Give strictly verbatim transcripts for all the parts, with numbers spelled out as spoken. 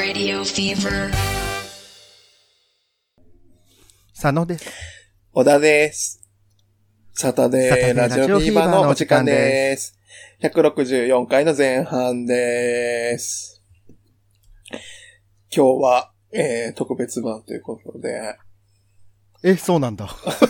Radio Fever 佐野です。 小田です。サタデーラジオフィーバーのお時間です。ひゃくろくじゅうよんかいの前半です。今日は、えー、特別版ということで。 え、そうなんだ。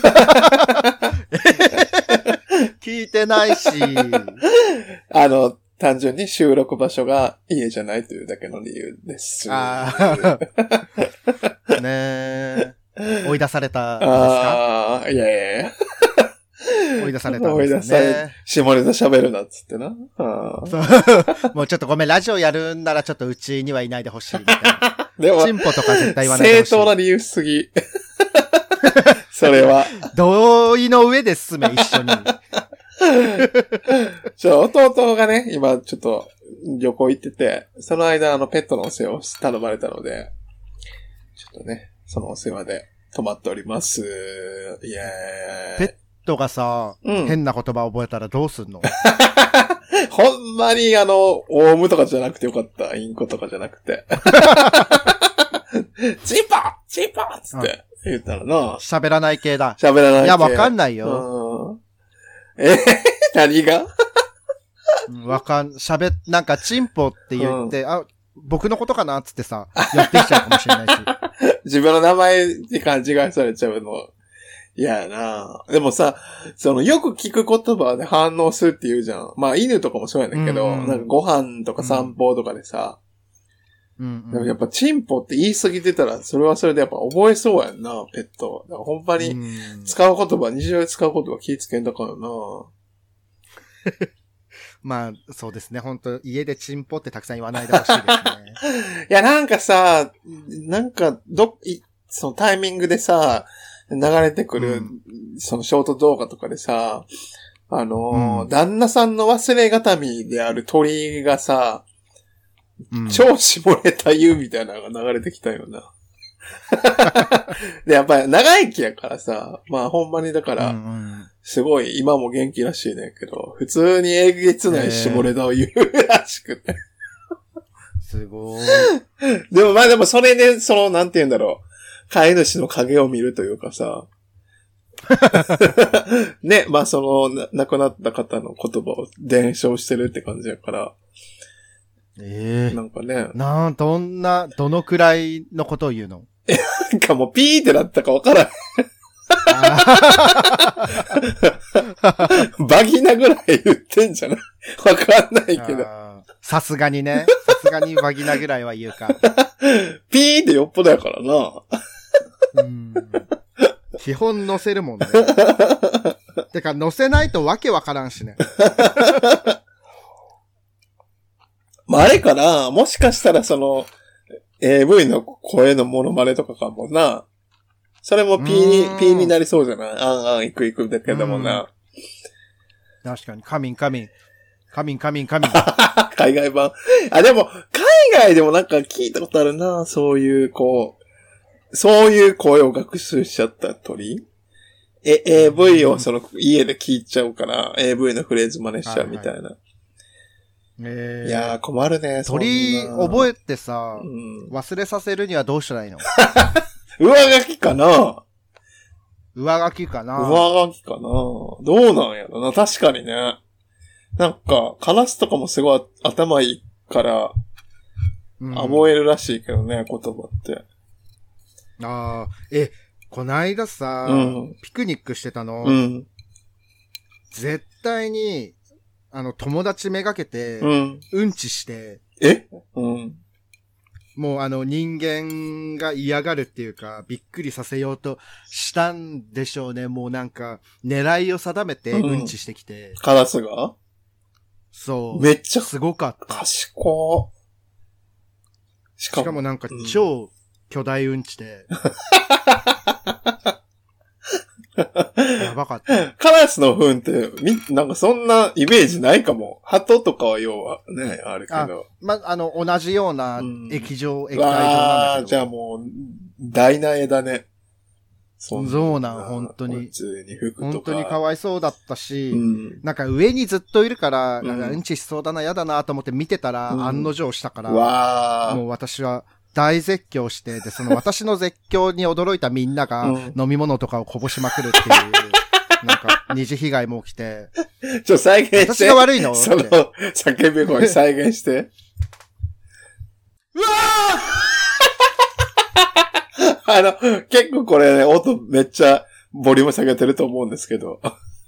聞いてないし。 あの、単純に収録場所が家じゃないというだけの理由です。 ああ。ねえ。追い出されたんですか？ ああ、いやいやいや。 追い出されたんですね。追い出され、 下ネタ喋るなっつってな。 そうもうちょっとごめん、ラジオやるんならちょっとうちにはいないでほしいみたいな。でも、チンポとか絶対言わないでほしい。 正当な理由すぎ。それは。 同意の上で進め、一緒に。 ちょ、弟がね、今ちょっと旅行行ってて、その間あのペットのお世話を頼まれたので、ちょっとね、そのお世話で泊まっております。イエーイ。 ペットがさ、うん、変な言葉覚えたらどうすんの？ ほんまにあの、オウムとかじゃなくてよかった。インコとかじゃなくて。チンポチンポつって言ったらな。 喋らない系だ。 喋らない系。 いや、わかんないよ。 うん、え何がわかん、喋、なんかチンポって言って、うん、あ、僕のことかなっつってさ、やってきちゃうかもしれないし。 自分の名前で勘違いされちゃうの。嫌やな。でもさ、そのよく聞く言葉で反応するって言うじゃん。まあ犬とかもそうやねんけど、うんうん、なんかご飯とか散歩とかでさ、うんうん、でもやっぱチンポって言い過ぎてたら、それはそれでやっぱ覚えそうやんな、ペット。だからほんまに使う言葉、日常で使う言葉気ぃつけんだからな。 まあ、そうですね。本当家でチンポってたくさん言わないでほしいですね。 いや、なんかさ、なんか、ど、い、そのタイミングでさ、流れてくる、うん、そのショート動画とかでさ、あのーうん、旦那さんの忘れがたみである鳥がさ、うん、超下ネタ言うみたいなのが流れてきたよな。で、やっぱり長生きやからさ、まあほんまにだから、うんうん、すごい今も元気らしいねんけど、普通にえげつない下ネタを言うらしくて。 すごい。 でもまあでもそれで、その、なんて言うんだろう、飼い主の影を見るというかさ、ね、まあその、亡くなった方の言葉を伝承してるって感じやから、 ええー、 なんかね。 なん、どんな、どのくらいのことを言うの？ なんかもうピーってなったかわからん。バギナぐらい言ってんじゃない？わかんないけど。 さすがにね。さすがにバギナぐらいは言うか。 ピーってよっぽどやからな。 うん、基本乗せるもんね。てか乗せないとわけわからんしね。 まあ、あれかな、もしかしたらその、エーブイ の声のモノマネとかかもな。それも P に、P になりそうじゃない？あんあん、いくいくだけどもな。 確かに、カミンカミン。カミンカミンカミン。 海外版。あ、でも、海外でもなんか聞いたことあるな。そういう、こう、そういう声を学習しちゃった鳥？え、エーブイ をその家で聞いちゃうから、エーブイ のフレーズ真似しちゃうみたいな。はいはい、えー、いやー困るね。 鳥覚えてさ、うん、忘れさせるにはどうしたらいいの？ 上書きかな？ 上書きかな？ 上書きかな？どうなんやろな。確かにね。なんか、カラスとかもすごい頭いいから、覚えるらしいけどね、うん、言葉って。 ああ、え、こないださ、うん、ピクニックしてたの、うん、絶対に、あの、友達めがけて、うん、うんちして、 えうん。 もうあの、人間が嫌がるっていうか、びっくりさせようとしたんでしょうね。もうなんか、狙いを定めてうんちしてきて。うん、 カラスが？ そう。 めっちゃ、 すごかった。 賢い。しかも、しかもなんか、超巨大うんちで。やばかった。 カラスの糞って、み、なんかそんなイメージないかも。鳩とかは要はね、あるけど。 あ、ま、あの、同じような液状、うん、液体状なんだけど。ああ、 じゃあもう、大な絵だね。 そうなん、本当に。 普通に服とか。 本当にかわいそうだったし、 うん、 なんか上にずっといるから、うん、うんちしそうだな、やだなと思って見てたら、うん、案の定したから、 わもう私は大絶叫して、で、その私の絶叫に驚いたみんなが飲み物とかをこぼしまくるっていう、なんか二次被害も起きて。 ちょ、再現して。 私が悪いの？ その、叫び声再現して。うわーあの、結構これね、音めっちゃボリューム下げてると思うんですけど。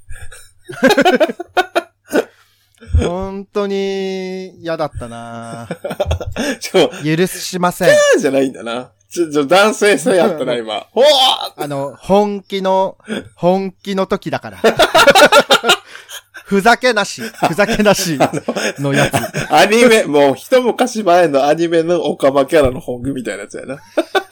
本当に嫌だったなちょ許しません。 キャーじゃないんだな。ちょ、ちょ、男性性やったな、今。おーあの、本気の、本気の時だから。ふざけなし、ふざけなしのやつ。 アニメ、もう一昔前のアニメのオカマキャラの本気みたいなやつやな。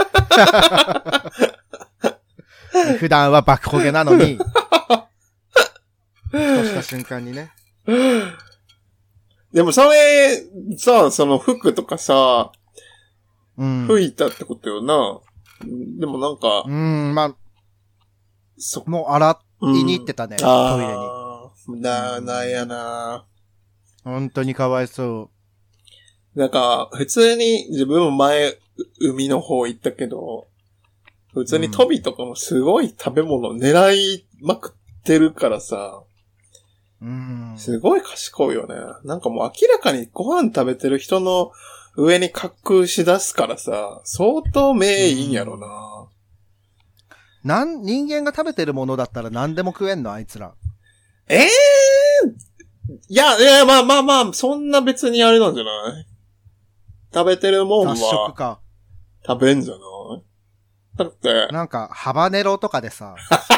普段は爆焦げなのに、ふとした瞬間にね。 でもそれ、さ、その服とかさ、うん、吹いたってことよな。でもなんか、 うん、まあ、そもう洗いに行ってたね、うん、トイレに。 な、なんやな。 本当にかわいそう。 なんか、普通に自分も前、海の方行ったけど、普通にトビとかもすごい食べ物狙いまくってるからさ、 うん、 すごい賢いよね。なんかもう明らかにご飯食べてる人の上に滑空しだすからさ、相当目いいんやろな。 うん、なん、人間が食べてるものだったら何でも食えんのあいつら。 ええー、いや、いや、まあまあまあ、そんな別にあれなんじゃない？食べてるもんは。 雑食か。 食べんじゃない？だって。 なんか、ハバネロとかでさ。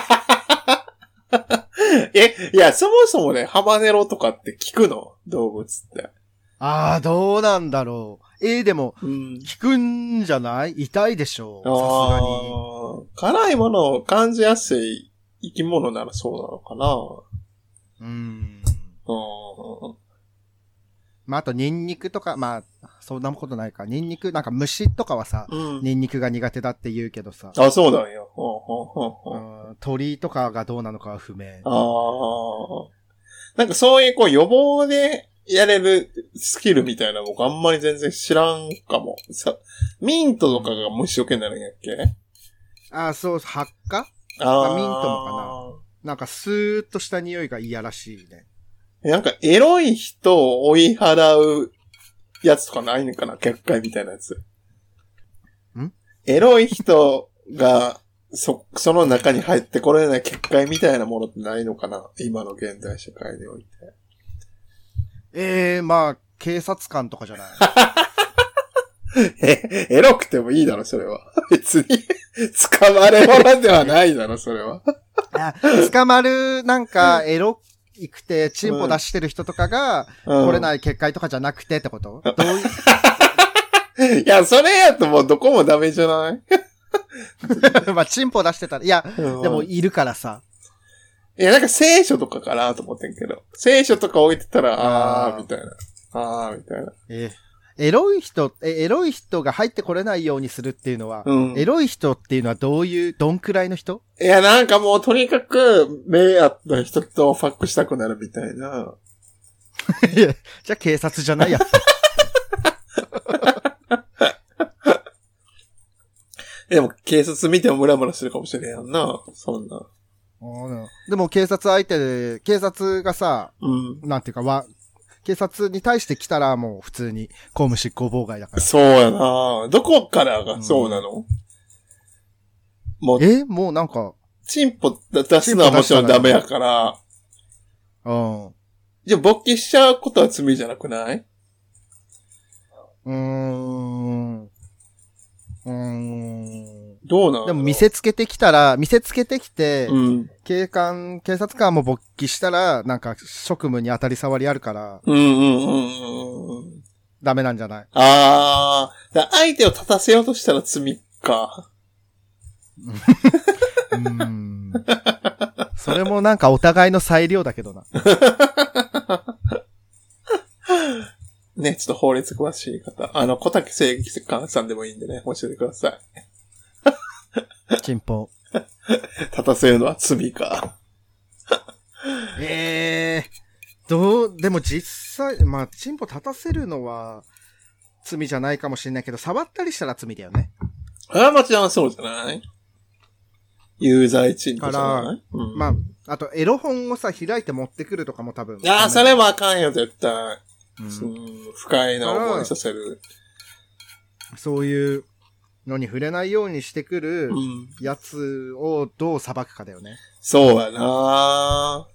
え、いや、そもそもね、ハバネロとかって聞くの？動物って。 ああ、どうなんだろう。えー、でも、 うん、 聞くんじゃない？痛いでしょう。さすがに。 辛いものを感じやすい生き物ならそうなのかな。 うーん。 うん。 まあ、あと、ニンニクとか、まあ、そんなことないか。ニンニク、なんか虫とかはさ、うん、ニンニクが苦手だって言うけどさ。 あ、そうなんや。うん、 鳥とかがどうなのかは不明。 ああ。なんかそういうこう予防でやれるスキルみたいなの僕あんまり全然知らんかも。さ、ミントとかが虫除けになるんやっけ？ ああ、そう、発火？ ああ。 ミントもかな。なんかスーッとした匂いが嫌らしいね。 なんかエロい人を追い払うやつとかないのかな？結界みたいなやつ。 ん？ エロい人がそ、その中に入ってこれない結界みたいなものってないのかな？今の現代社会において。 ええー、まあ、警察官とかじゃない。 え、エロくてもいいだろ、それは。別に、捕まれ物ではないだろ、それは。 あ、捕まる、なんか、エロくて、チンポ出してる人とかが、来れない結界とかじゃなくてってこと？うん、どういう？ いや、それやともうどこもダメじゃない？ まあ、チンポ出してたら、いや、うん、でもいるからさ。 いや、なんか聖書とかかなと思ってんけど。聖書とか置いてたら、あー、みたいな。あー、みたいな。 えエロい人、え、エロい人が入ってこれないようにするっていうのは、うん、エロい人っていうのはどういう、どんくらいの人？ いや、なんかもうとにかく、目合った人とファックしたくなるみたいな。 いや、じゃあ警察じゃないや。 でも警察見てもムラムラするかもしれんやんな、そんな。 でも警察相手で、警察がさ、 うん、 なんていうか、わ、警察に対して来たらもう普通に公務執行妨害だから。 そうやな。どこからがそうなの？うん、 もう。えもうなんか。 チンポ出すのはもちろんダメやから。 うん。 じゃあ勃起しちゃうことは罪じゃなくない？ うーん。うーん。 どうなの？ でも見せつけてきたら、見せつけてきて、 うん、 警官、警察官も勃起したら、なんか職務に当たり障りあるから、 うんうんうんうん。 ダメなんじゃない？ あー、だ相手を立たせようとしたら罪か。 うーん。それもなんかお互いの裁量だけどな。 ね、ちょっと法律詳しい方。あの、小竹正義官さんでもいいんでね、教えてください。 チンポ。 立たせるのは罪か。 ええー、どう、でも実際、まあ、チンポ立たせるのは、 罪じゃないかもしれないけど、触ったりしたら罪だよね。 あれはもちろんそうじゃない？有罪賃とかじゃない？うん、 まあ、あとエロ本をさ、開いて持ってくるとかも多分。 ああ、それはあかんよ、絶対。うん、不快な思いさせる。 そういうのに触れないようにしてくるやつをどう裁くかだよね。 そうやな。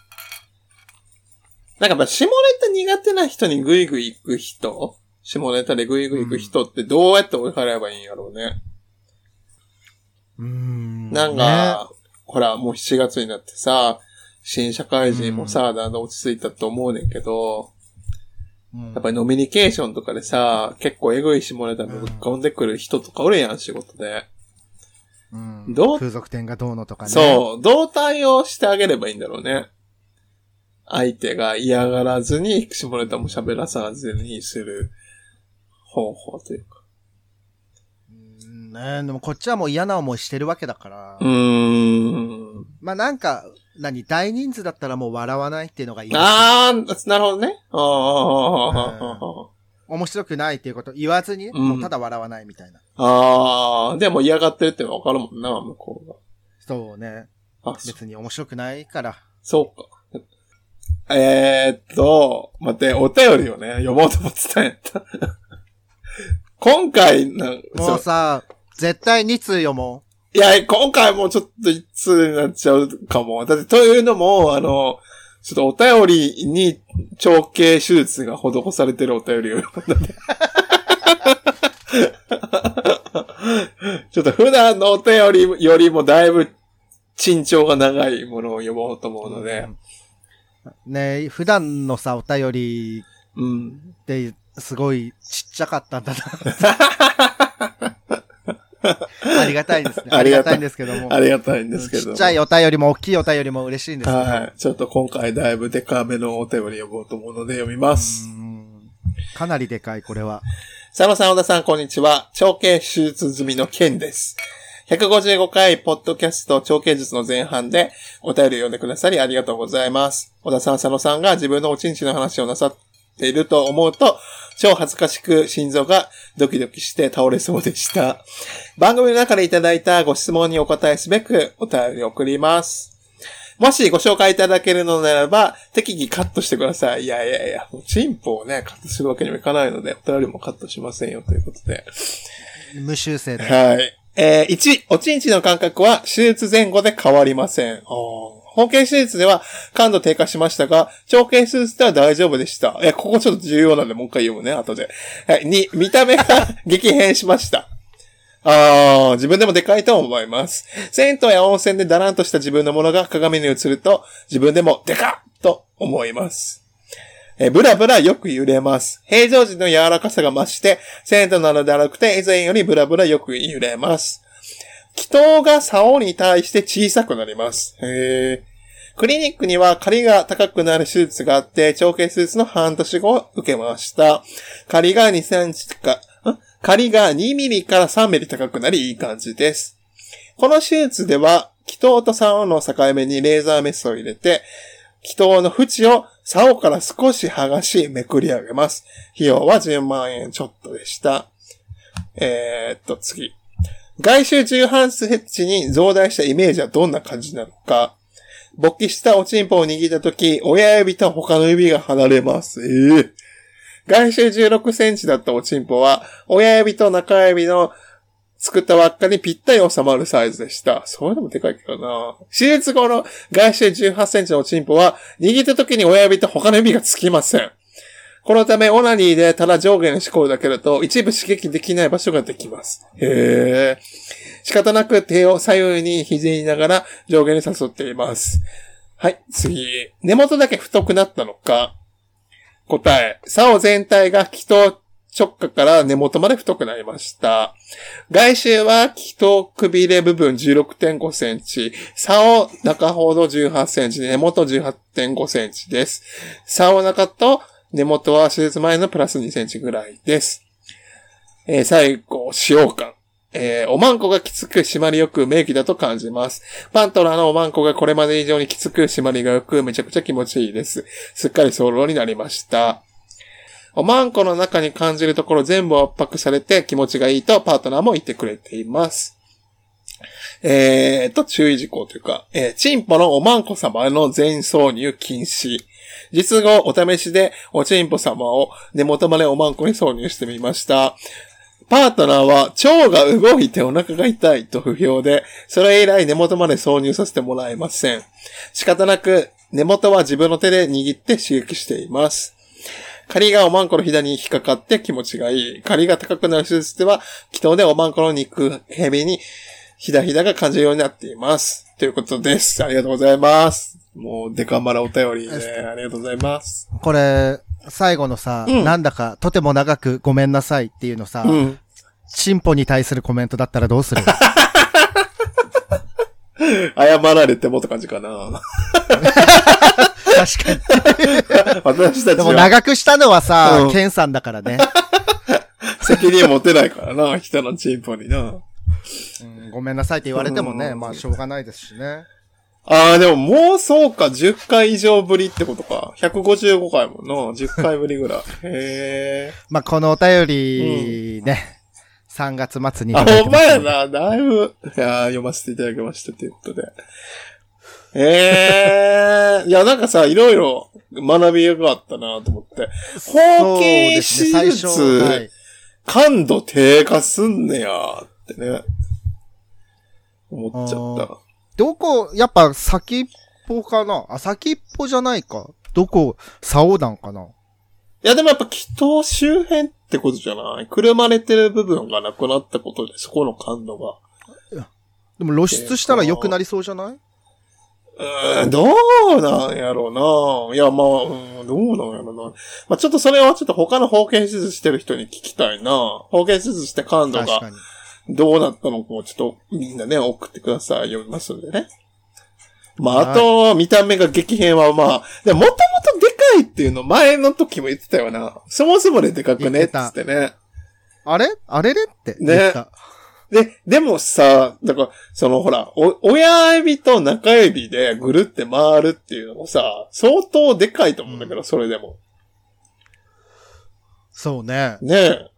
なんかやっぱ下ネタ苦手な人にグイグイ行く人、下ネタでグイグイ行く人ってどうやって追い払えばいいんやろうね。 うーん。 なんか、ね、ほら、もうしちがつになってさ、新社会人もさ、だんだん落ち着いたと思うねんけど、うん、やっぱりノミニケーションとかでさ、結構エグい下ネタぶっ込んでくる人とかおるやん、仕事で。 うん、どう風俗店がどうのとかね。 そう、どう対応してあげればいいんだろうね。相手が嫌がらずに、下ネタも喋らさずにする方法というか。 うんね、でもこっちはもう嫌な思いしてるわけだから。 うーん。 まあなんか、何、大人数だったらもう笑わないっていうのがいい。 あー、なるほどね。あー、 うん、面白くないっていうこと言わずに、うん、もうただ笑わないみたいな。 あー、でも嫌がってるってのはわかるもんな、向こうが。 そうね。あ、別に面白くないから。 そうか。えーっと、待って、お便りをね、読もうと思ってたんやった。今回な、 もうさ、絶対に通読もう。いや、今回もちょっといち通になっちゃうかも。だって、というのも、あの、ちょっとお便りに長径手術が施されてるお便りを読んだね。ちょっと普段のお便りよりもだいぶ珍重が長いものを読もうと思うので。うんねえ、普段のさ、お便りって、すごいちっちゃかったんだな。ありがたいですね。ありがたいんですけども。 ありがたいんですけども。 ちっちゃいお便りも大きいお便りも嬉しいんですけど。 はい。ちょっと今回だいぶデカめのお便り読もうと思うので読みます。 うんかなりでかい、これは。 佐野さん、小田さん、こんにちは。長径手術済みのケンです。ひゃくごじゅうごかい、ポッドキャスト長径術の前半でお便りを読んでくださりありがとうございます。小田さん、佐野さんが自分のおちんちの話をなさっていると思うと、超恥ずかしく心臓がドキドキして倒れそうでした。番組の中でいただいたご質問にお答えすべくお便りを送ります。もしご紹介いただけるのならば、適宜カットしてください。いやいやいや、チンポをね、カットするわけにもいかないので、お便りもカットしませんよということで。 無修正で。 はい。えー、いち、おちんちの感覚は手術前後で変わりません。包茎手術では感度低下しましたが、長径手術では大丈夫でした。いや、ここちょっと重要なんでもう一回読むね、後で。はい。に、見た目が激変しました。あー、自分でもでかいと思います。銭湯や温泉でだらんとした自分のものが鏡に映ると、自分でもでかっと思います。えブラブラよく揺れます。平常時の柔らかさが増して、銭湯などではなくて以前よりブラブラよく揺れます。気筒が竿に対して小さくなります。へー。クリニックには刈りが高くなる手術があって、長径手術の半年後を受けました。刈りがにセンチか、刈りがにミリからさんミリ高くなりいい感じです。この手術では、気筒と竿の境目にレーザーメスを入れて、気筒の縁を竿から少し剥がしめくり上げます。費用はじゅうまんえんちょっとでした。えー、っと次。外周じゅうはちセンチに増大したイメージはどんな感じなのか。勃起したおちんぽを握ったとき、親指と他の指が離れます。えー、外周じゅうろくセンチだったおちんぽは、親指と中指の作った輪っかにぴったり収まるサイズでした。それでもでかいけどな。手術後の外周じゅうはちセンチのおちんぽは、握った時に親指と他の指がつきません。このため、オナニーでただ上下に絞るだけだと、一部刺激できない場所ができます。へー。仕方なく手を左右に肘にながら上下に誘っています。はい、次。根元だけ太くなったのか。答え。竿全体が気筒直下から根元まで太くなりました。外周は気筒くびれ部分 じゅうろくてんごセンチ、竿中ほどじゅうはちセンチ、根元 じゅうはちてんごセンチです。竿中と根元は手術前のプラスにセンチぐらいです。えー、最後、使用感。えー、おまんこがきつく締まりよく名器だと感じます。パントラーのおまんこがこれまで以上にきつく締まりがよくめちゃくちゃ気持ちいいです。すっかりソロになりました。 おまんこの中に感じるところ全部圧迫されて気持ちがいいとパートナーも言ってくれています。えーと、注意事項というか、えー、チンポのおまんこ様の全挿入禁止。実後、お試しでおチンポ様を根元までおまんこに挿入してみました。パートナーは腸が動いてお腹が痛いと不評で、それ以来根元まで挿入させてもらえません。仕方なく、根元は自分の手で握って刺激しています。針がおまんこの膝に引っかかって気持ちがいい。針が高くなる手術では、気筒でおまんこの肉蛇にひだひだが感じるようになっています。ということです。ありがとうございます。もう、デカマラお便りで、ありがとうございます。 これ、最後のさ、うん、なんだか、とても長くごめんなさいっていうのさ、うん、チンポに対するコメントだったらどうする？ 謝られてもって感じかな。 確かに。私たちは。でも長くしたのはさ、うん、ケンさんだからね。 責任持てないからな、人のチンポにな。 うん、ごめんなさいって言われてもね、うん、まあしょうがないですしね。 ああ、でももうそうか、じゅっかい以上ぶりってことか。ひゃくごじゅうごかいもんな。じゅっかいぶりぐらい。へえ。 まあこのお便りね、うん、さんがつ末に。 あ、ほんまやな、だいぶ、いや読ませていただきましたということで。ええー、いやなんかさ、いろいろ学びがあったなと思って。包茎手術、ねはい、感度低下すんねやってね。思っちゃった。 どこ、やっぱ先っぽかなあ、先っぽじゃないか。どこ、竿なんかないやでもやっぱ気筒周辺ってことじゃない？くるまれてる部分がなくなったことで、そこの感度が。 でも露出したら良くなりそうじゃないうーん、どうなんやろうな。いや、まあ、うん、どうなんやろうな。まあちょっとそれはちょっと他の包茎手術してる人に聞きたいな。包茎手術して感度がどうなったのかをちょっとみんなね、送ってください。読みますんでね。まあ、あと、見た目が激変はまあ、でもともとでかいっていうの前の時も言ってたよな。そもそもででかくねってってね。 あれあれれって言った。 ね。で、でもさ、だから、そのほら、お、親指と中指でぐるって回るっていうのもさ、相当でかいと思うんだけど、うん、それでも。 そうね。 ねえ。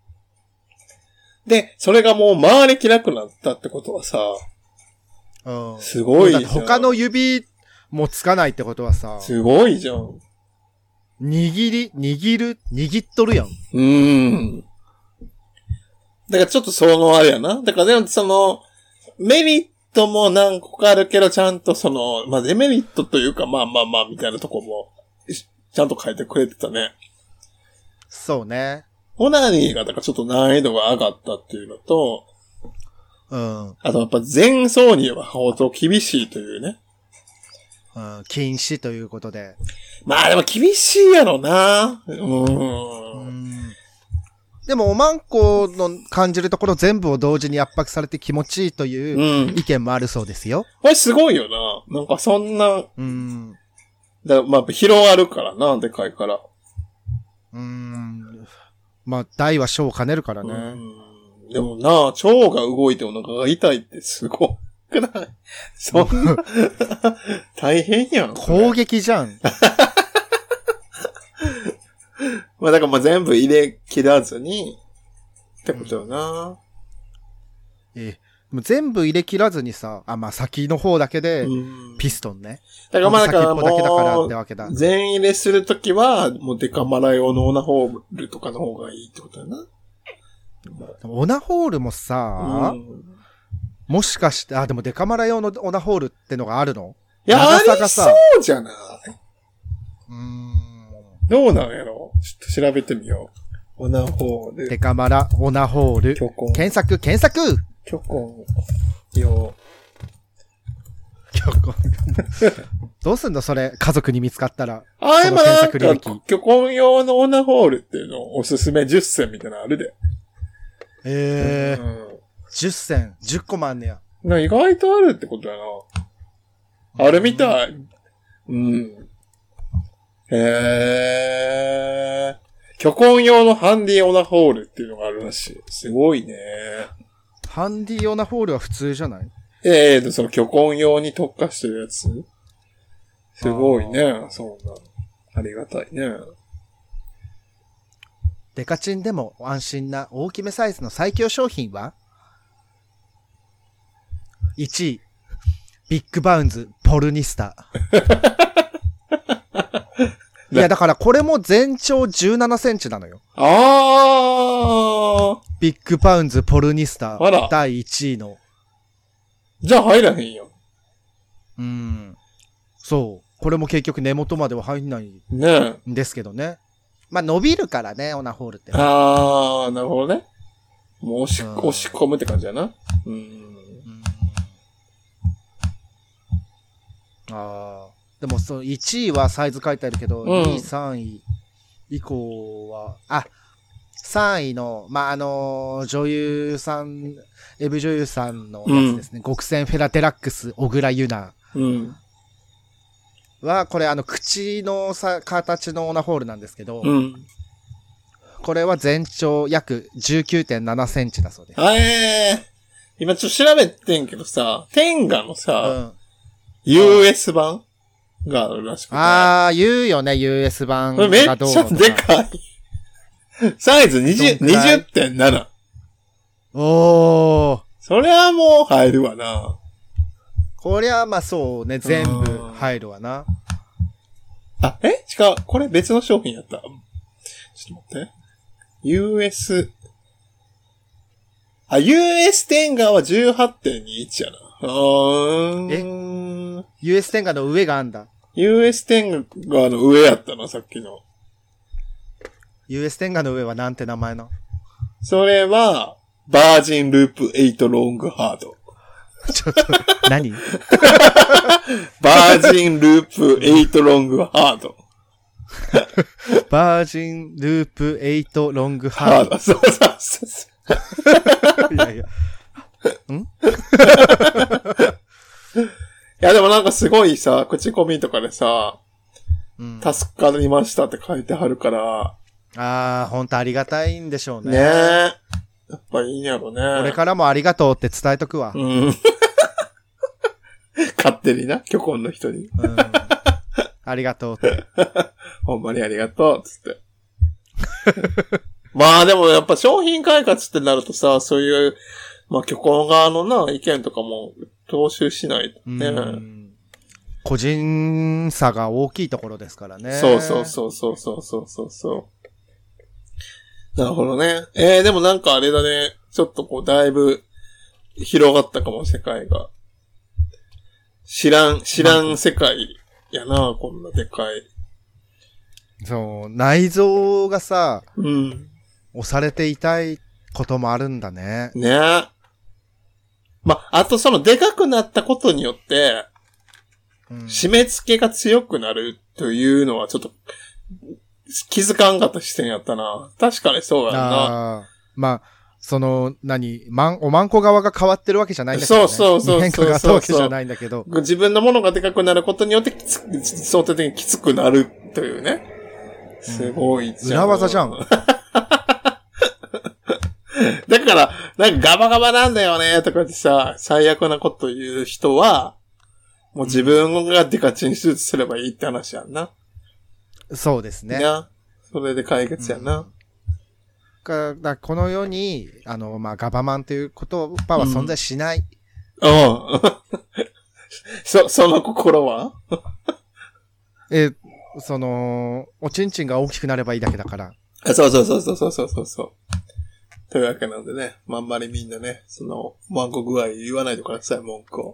で、それがもう回りきなくなったってことはさ、 うん、 すごいじゃん。 他の指もつかないってことはさ、 すごいじゃん。 握り、握る、握っとるやん。 うーん。だからちょっとそのあれやな。だからでもその、メリットも何個かあるけど、ちゃんとその、まあデメリットというか、まあまあまあみたいなとこも、ちゃんと書いてくれてたね。 そうね。 オナニーがだからちょっと難易度が上がったっていうのと、 うん。 あとやっぱ全挿入は相当厳しいというね。 うん、禁止ということで。 まあでも厳しいやろな。うーん。 うんでもおまんこの感じるところ全部を同時に圧迫されて気持ちいいという意見もあるそうですよ。 これすごいよな。なんかそんな。 うん。 だまあ広がるからな、でかいから。 うーん。まあ大は小を兼ねるからね。うんでもな、腸が動いてお腹が痛いってすごくないそんな、大変やん。 攻撃じゃん。 まあだからまあ全部入れ切らずに、ってことよな。 うん、ええ。もう全部入れ切らずにさ、あ、まあ先の方だけで、ピストンね。 だからまあだからもう、 先っぽだけだからってわけだ。 全入れするときは、もうデカマラ用のオナホールとかの方がいいってことやな。 オナホールもさ、うん、もしかして、あ、でもデカマラ用のオナホールってのがあるの？ いや、長さがさありそうじゃない？ うーん。 どうなんやろ？ちょっと調べてみよう。オナホール。 デカマラ、オナホール。検索、検索キョコン用。 キョコン。どうすんのそれ、家族に見つかったら。 ああ、今なんか、キョコン用のオナホールっていうのおすすめじゅっせんみたいなのあるで。 ええー。うん、じゅっせん、じゅっこもあんねや。 な、意外とあるってことやな。あるみたい。うん。へえ。巨根用のハンディオナホールっていうのがあるらしい。すごいね。 ハンディオナホールは普通じゃない？ ええー、その巨根用に特化してるやつ。すごいね。そうな。ありがたいね。 デカチンでも安心な大きめサイズの最強商品は？ いち 位、ビッグバウンズポルニスタ。いや、だからこれも全長じゅうななセンチなのよ。 あー。 ビッグバウンズポルニスタ。だいいちいの。 じゃあ入らへんよ。 うん。そう。これも結局根元までは入んないねんですけどね。まあ伸びるからね、オナホールって。 あー、なるほどね。もう押し、うん、押し込むって感じやな。うん。うん、 ああ。でもそのいちいはサイズ書いてあるけど、うん、にい、さんい以降は、あ、さんいの、まあ、あのー、女優さん、エブ女優さんのやつですね。うん、極戦フェラテラックス、小倉優奈。うん。は、これあの、口のさ、形のオナホールなんですけど、うん。これは全長約 じゅうきゅうてんななセンチだそうです。 えー、今ちょっと調べてんけどさ、テンガのさ、うん、ユーエス 版があるらしくて。 あー、言うよね、ユーエス 版がどうめっちゃでかい。サイズ にじゅうてんなな。 おー。 そりゃもう入るわな。 こりゃまあそうね、全部入るわな。 あ、え違う。これ別の商品やった。ちょっと待って。ユーエス。あ、ユーエス テンガは じゅうはちてんにいち やな。あー。 え ユーエス テンガの上があんだ。 ユーエス テンガの上やったな、さっきの。 ユーエス テンガの上はなんて名前の？ それは、バージンループエイトロングハード。 ちょっと、何？ バージンループエイトロングハード。 バージンループエイトロングハード。 そうそうそう。 いやいや。ん？いやでもなんかすごいさ、口コミとかでさ、うん、助かりましたって書いてあるから。 ああ、ほんとありがたいんでしょうね。 ねえ。やっぱいいんやろね。 俺からもありがとうって伝えとくわ。 うん。勝手にな、虚婚の人に。 うん。ありがとうって。 ほんまにありがとう、つって。まあでもやっぱ商品開発ってなるとさ、そういう、まあ虚婚側のな、意見とかも踏襲しないとね。うん、 個人差が大きいところですからね。 そうそうそうそうそうそうそう。なるほどね。えー、でもなんかあれだね。ちょっとこうだいぶ広がったかも、世界が。知らん、知らん世界やな、こんなでかい。 そう、内臓がさ、 うん。 押されていたいこともあるんだね。 ねえ。ま、あとそのでかくなったことによって、うん、締め付けが強くなるというのはちょっと気づかんかった視点やったな。確かにそうやんな。 あまあ、その、何、まん、おまんこ側が変わってるわけじゃないんだけど、ね。 そうそうそうそうそう。 変化があったわけじゃないんだけど。 自分のものがでかくなることによってきつ、相対的にきつくなるというね。すごいじゃん。裏技じゃん。 だから、なんかガバガバなんだよね、とかってさ、最悪なこと言う人は、もう自分がデカチン手術すればいいって話やんな。 そうですね。 な。それで解決やな。うんかだこの世に、あの、まあ、ガバマンという言葉は存在しない。 うん。うん、そ、その心はえ、その、おちんちんが大きくなればいいだけだから。 そうそうそうそうそうそうそう。というわけなんでね、まあ、あんまりみんなね、その、文句具合言わないでください、文句を。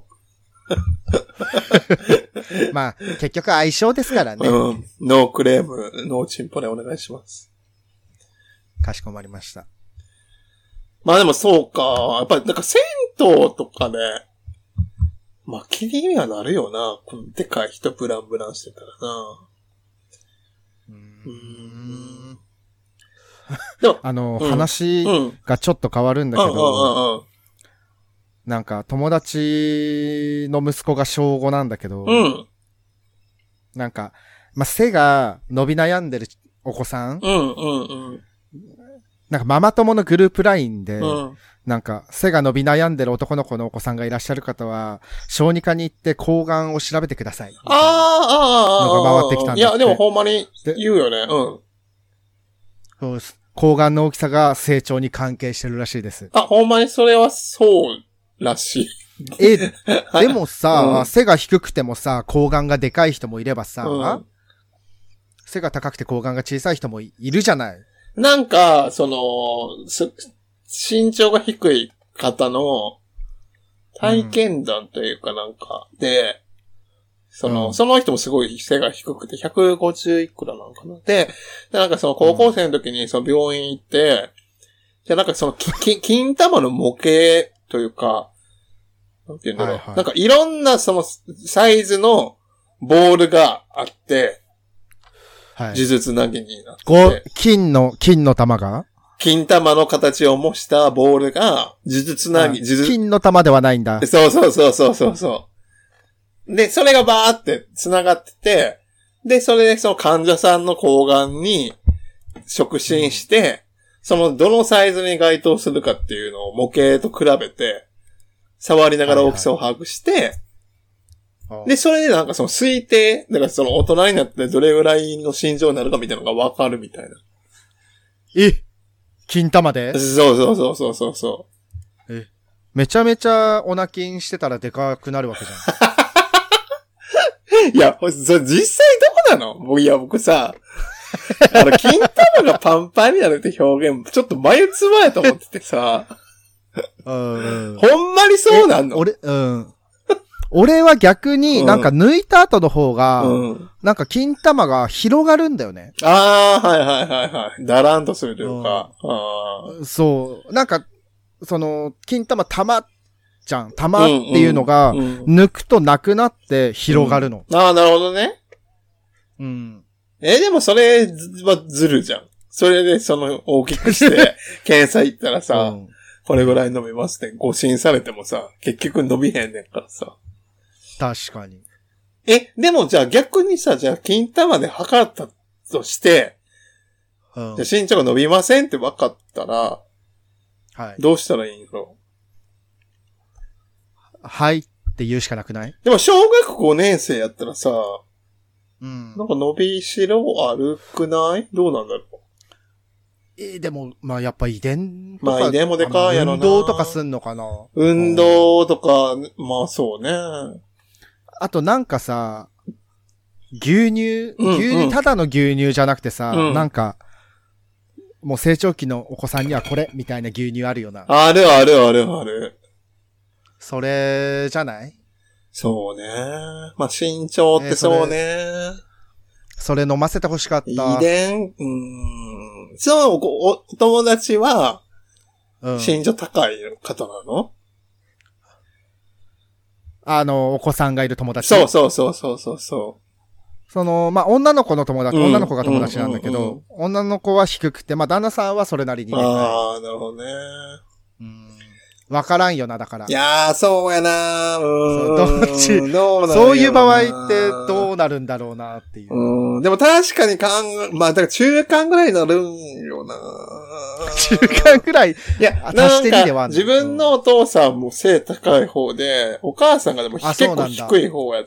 まあ、結局相性ですからね。 うん。ノークレーム、ノーチンポでお願いします。 かしこまりました。 まあでもそうか。やっぱりなんか銭湯とかで、まあ気にはなるよな。このでかい人ブランブランしてたらな。うーん。 でも、あの、うん、話がちょっと変わるんだけど、 うんうんうん、 なんか友達の息子が小ごなんだけど、 うん、 なんか、まあ、背が伸び悩んでるお子さん、 うんうんうん、 なんかママ友のグループラインで、 うん、 なんか背が伸び悩んでる男の子のお子さんがいらっしゃる方は、小児科に行って睾丸を調べてください。 ああ、ああ、 のが回ってきたんだって。 いや、でもほんまに言うよね。うん。 そうです。 睾丸の大きさが成長に関係してるらしいです。 あ、ほんまにそれはそうらしい。 え、でもさ、うん、背が低くてもさ、睾丸がでかい人もいればさ、うん、背が高くて睾丸が小さい人もいるじゃない。 なんか、その、身長が低い方の体験談というかなんかで、その、うん、その人もすごい背が低くてひゃくごじゅういくらなのかな。で、なんかその高校生の時にその病院行って、じゃなんかそのき金玉の模型というか、なんていうんだろう、はいはい。なんかいろんなそのサイズのボールがあって、はい、呪術投げになって。 金の、金の玉が金玉の形を模したボールが、呪術投げ、呪術。 金の玉ではないんだ。 そうそうそうそうそうそう。で、それがバーって繋がってて、で、それでその患者さんの睾丸に触診して、そのどのサイズに該当するかっていうのを模型と比べて、触りながら大きさを把握して、はいはい、で、それでなんかその推定、だからその大人になってどれぐらいの身長になるかみたいなのがわかるみたいな。 え金玉で？ そうそうそうそうそうそう。 え、めちゃめちゃオナキンしてたらでかくなるわけじゃん。 いや、そ実際どうなの？もういや、僕さ、あの、金玉がパンパンになるって表現、ちょっと眉唾やと思っててさ。うん、ほんまにそうなんの？ 俺、うん。俺は逆になんか抜いた後の方が、うん、なんか金玉が広がるんだよね。 ああ、はいはいはいはい。だらんとするというか。 うん、そう。なんか、その、金玉玉じゃん。玉っていうのが、抜くとなくなって広がるの。 うんうん、ああ、なるほどね。うん。え、でもそれはずるじゃん。それでその大きくして、検査行ったらさ、うん、これぐらい伸びますって誤診されてもさ、結局伸びへんねんからさ。 確かに。 え、でもじゃあ逆にさ、じゃあ金玉で測ったとして、うん、じゃあ身長が伸びませんって分かったら、はい。どうしたらいいの？ はいって言うしかなくない？ でも小学ごねん生やったらさ、うん。なんか伸びしろ悪くない？どうなんだろう？ えー、でも、まあやっぱ遺伝とか。 まあ遺伝もでかいやろな。 運動とかすんのかな？ 運動とか、まあそうね。 あとなんかさ、牛乳、うんうん、牛乳、ただの牛乳じゃなくてさ、うん、なんか、もう成長期のお子さんにはこれみたいな牛乳あるよな。 あるあるあるある。 それじゃない？ そうね。まあ身長ってそうね。 えー、それ、それ飲ませてほしかった。 遺伝、うーん。そう、お、お友達は、身長高い方なの？ あの、お子さんがいる友達。 そうそうそうそうそうそう。 その、まあ、女の子の友達、うん、女の子が友達なんだけど、うんうんうん、女の子は低くて、まあ、旦那さんはそれなりにね。 ああ、なるほどね。 うん。わからんよな、だから。 いやー、そうやなー。うーん。どっち、どうそういう場合ってどうなるんだろうなっていう。 うん。でも確かに考え、まあ、だから中間ぐらいになるんよな中間ぐらい。いや、足してにではあんの。自分のお父さんも背高い方で、お母さんがでも結構低い方やって、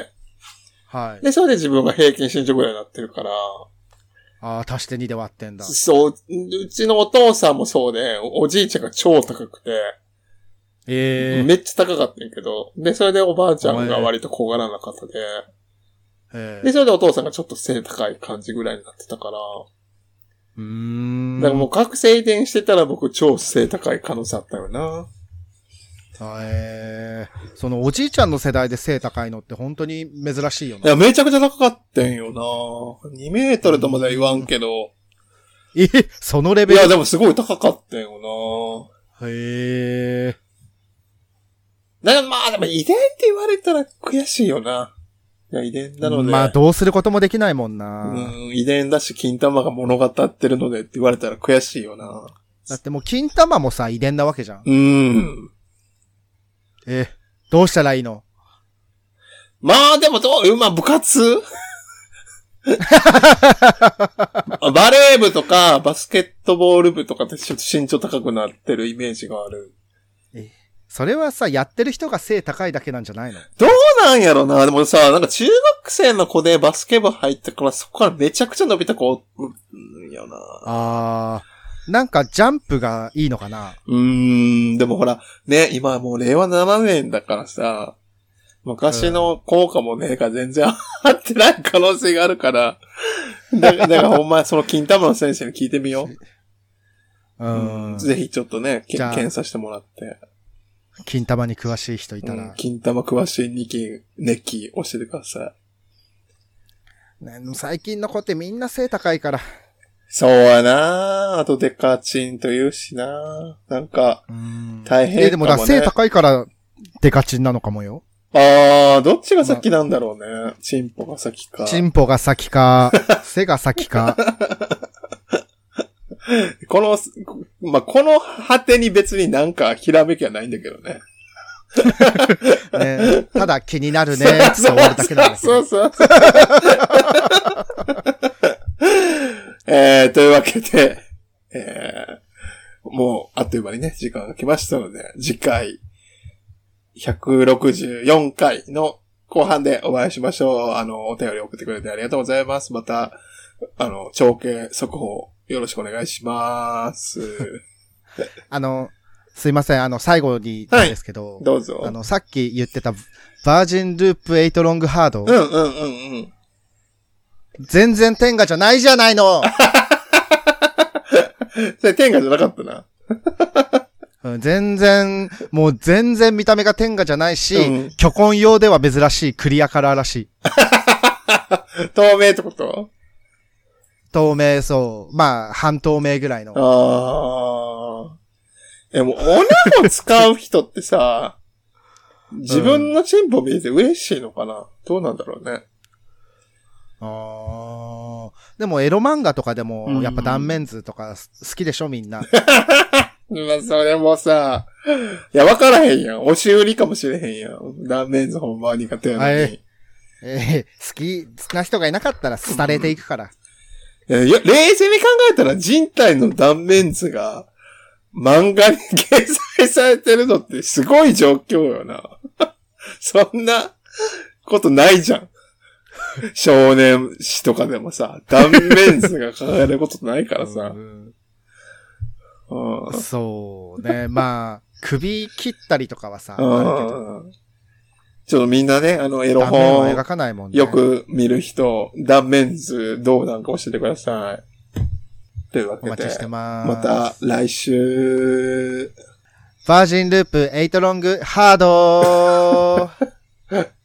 はい。で、それで自分が平均身長ぐらいになってるから。 ああ、足してにで割ってんだ。 そう、うちのお父さんもそうで、おじいちゃんが超高くて、ええー。めっちゃ高かったんやけど、で、それでおばあちゃんが割と小柄な方で、えー、で、それでお父さんがちょっと背高い感じぐらいになってたから、うーん。だからもう覚醒遺伝してたら僕超背高い可能性あったよな。 ええー、そのおじいちゃんの世代で背高いのって本当に珍しいよな。 いや、めちゃくちゃ高かったんよな。にメートルとまでは言わんけど。 え、そのレベル？ いや、でもすごい高かったよな。へえ。だからまあでも遺伝って言われたら悔しいよな。いや、遺伝なので。 まあどうすることもできないもんな。 うん、遺伝だし金玉が物語ってるのでって言われたら悔しいよな。 だってもう金玉もさ、遺伝なわけじゃん。 うん。 え、どうしたらいいの？ まあでもどう、まあ部活バレー部とかバスケットボール部とかって身長高くなってるイメージがある。 え、それはさ、やってる人が背高いだけなんじゃないの？ どうなんやろな。でもさ、なんか中学生の子でバスケ部入ってからそこからめちゃくちゃ伸びた子、うん、やな。 ああ。 なんかジャンプがいいのかな？ うーん、でもほら、ね、今はもうれいわななねんだからさ、昔の効果もねえか全然合ってない可能性があるから、だから、だからほんまその金玉の先生に聞いてみよう。うん、ぜひちょっとね、検査してもらって。 金玉に詳しい人いたら。 うん、金玉詳しいニキ、ネッキ教えてください。ね、最近の子ってみんな背高いから。 そうやなあとデカチンと言うしななんか、大変かもね。え、 でもだ背高いからデカチンなのかもよ。 ああ、どっちが先なんだろうね。まあ、チンポが先か。 チンポが先か、背が先か。 この、まあ、この果てに別になんかひらめきはないんだけどね。 ね、ただ気になるねって終わるだけなんだけど。そうそうそう。 えー、というわけで、えー、もうあっという間にね、時間が来ましたので、次回、ひゃくろくじゅうよんかいの後半でお会いしましょう。あの、お便り送ってくれてありがとうございます。また、あの、長径速報、よろしくお願いします。 あの、すいません。あの、最後になんですけど、 はい、どうぞ。 あの、さっき言ってた、バージンループエイトロングハード。 うんうんうんうん。 全然天下じゃないじゃないのそれ天下じゃなかったな。 全然、もう全然見た目が天下じゃないし、うん、巨根用では珍しいクリアカラーらしい。 透明ってこと？ 透明、そう。まあ、半透明ぐらいの。 ああ。でも、オナホ使う人ってさ、自分のチンポ見えて嬉しいのかな、うん、どうなんだろうね。 ああ。でも、エロ漫画とかでも、やっぱ断面図とか好きでしょ、みんな。 まあ、それもさ、いや、わからへんやん。押し売りかもしれへんやん。断面図ほんまは苦手やのに。ええー、好きな人がいなかったら廃れていくから。 いや、冷静に考えたら人体の断面図が漫画に掲載されてるのってすごい状況よな。そんなことないじゃん。少年誌とかでもさ、断面図が書かれることないからさ。うんうん、そうね。まあ、首切ったりとかはさ、あるけど。 ちょっとみんなね、あの、エロ本、描かないもんね、よく見る人、断面図どうなんか教えてください。というわけで、お待ちしてます。また来週、 バージンループエイトロングハード